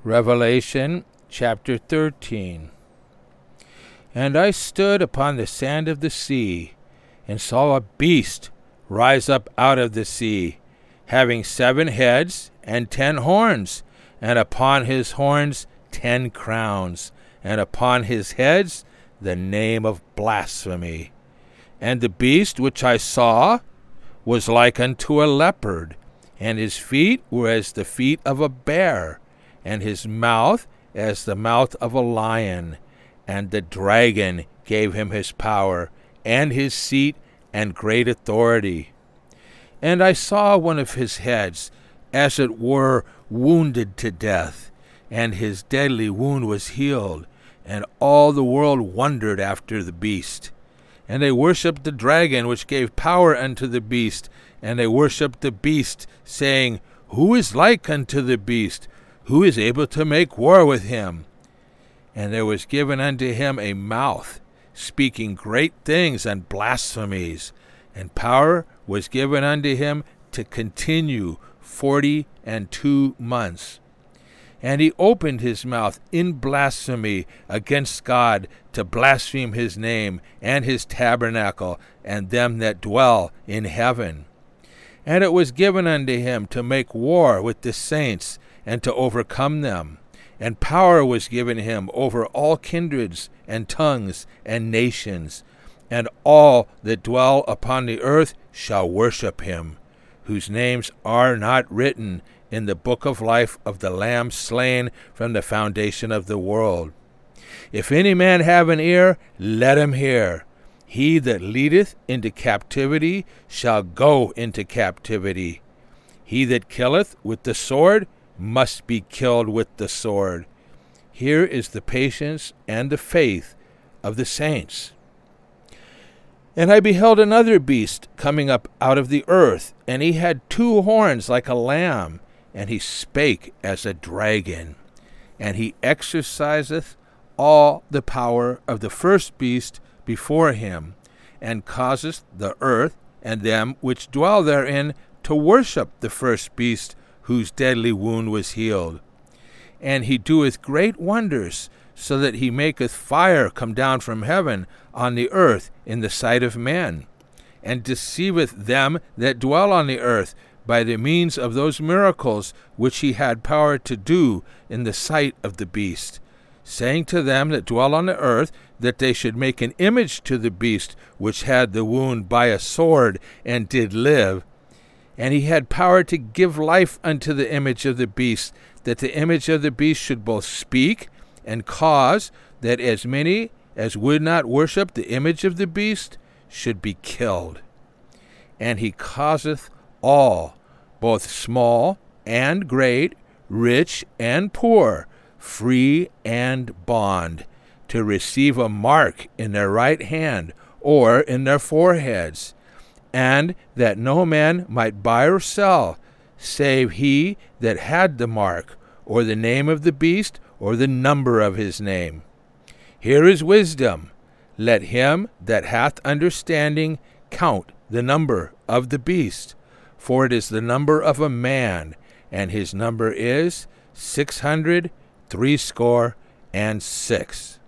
Revelation chapter 13. And I stood upon the sand of the sea, and saw a beast rise up out of the sea, having 7 heads and 10 horns, and upon his horns 10 crowns, and upon his heads the name of blasphemy. And the beast which I saw was like unto a leopard, and his feet were as the feet of a bear, and his mouth as the mouth of a lion. And the dragon gave him his power, and his seat, and great authority. And I saw one of his heads, as it were, wounded to death, and his deadly wound was healed, and all the world wondered after the beast. And they worshipped the dragon, which gave power unto the beast, and they worshipped the beast, saying, Who is like unto the beast? Who is able to make war with him? And there was given unto him a mouth, speaking great things and blasphemies, and power was given unto him to continue 42 months. And he opened his mouth in blasphemy against God, to blaspheme his name, and his tabernacle, and them that dwell in heaven. And it was given unto him to make war with the saints, and to overcome them. And power was given him over all kindreds, and tongues, and nations. And all that dwell upon the earth shall worship him, whose names are not written in the book of life of the Lamb slain from the foundation of the world. If any man have an ear, let him hear. He that leadeth into captivity shall go into captivity. He that killeth with the sword must be killed with the sword. Here is the patience and the faith of the saints. And I beheld another beast coming up out of the earth, and he had 2 horns like a lamb, and he spake as a dragon. And he exerciseth all the power of the first beast before him, and causeth the earth and them which dwell therein to worship the first beast, whose deadly wound was healed. And he doeth great wonders, so that he maketh fire come down from heaven on the earth in the sight of men, and deceiveth them that dwell on the earth by the means of those miracles which he had power to do in the sight of the beast, saying to them that dwell on the earth that they should make an image to the beast which had the wound by a sword and did live. And he had power to give life unto the image of the beast, that the image of the beast should both speak and cause that as many as would not worship the image of the beast should be killed. And he causeth all, both small and great, rich and poor, free and bond, to receive a mark in their right hand or in their foreheads, and that no man might buy or sell, save he that had the mark, or the name of the beast, or the number of his name. Here is wisdom. Let him that hath understanding count the number of the beast, for it is the number of a man, and his number is 666.